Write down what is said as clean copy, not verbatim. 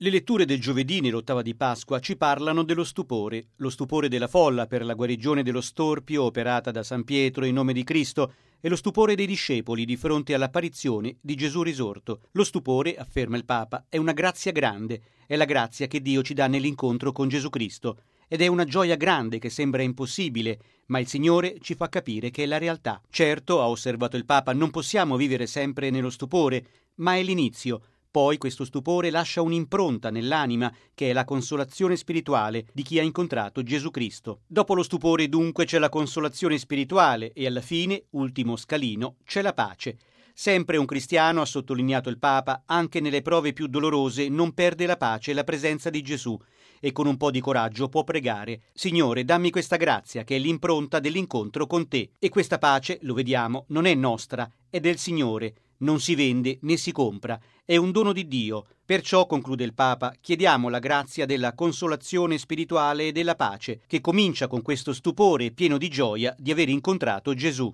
Le letture del giovedì nell'ottava di Pasqua ci parlano dello stupore, lo stupore della folla per la guarigione dello storpio operata da San Pietro in nome di Cristo e lo stupore dei discepoli di fronte all'apparizione di Gesù risorto. Lo stupore, afferma il Papa, è una grazia grande, è la grazia che Dio ci dà nell'incontro con Gesù Cristo ed è una gioia grande che sembra impossibile, ma il Signore ci fa capire che è la realtà. Certo, ha osservato il Papa, non possiamo vivere sempre nello stupore, ma è l'inizio. Poi questo stupore lascia un'impronta nell'anima che è la consolazione spirituale di chi ha incontrato Gesù Cristo. Dopo lo stupore dunque c'è la consolazione spirituale e alla fine, ultimo scalino, c'è la pace. Sempre un cristiano, ha sottolineato il Papa, anche nelle prove più dolorose non perde la pace e la presenza di Gesù e con un po' di coraggio può pregare: Signore, dammi questa grazia che è l'impronta dell'incontro con te. E questa pace, lo vediamo, non è nostra, è del Signore. Non si vende né si compra, è un dono di Dio. Perciò, conclude il Papa, chiediamo la grazia della consolazione spirituale e della pace, che comincia con questo stupore pieno di gioia di aver incontrato Gesù.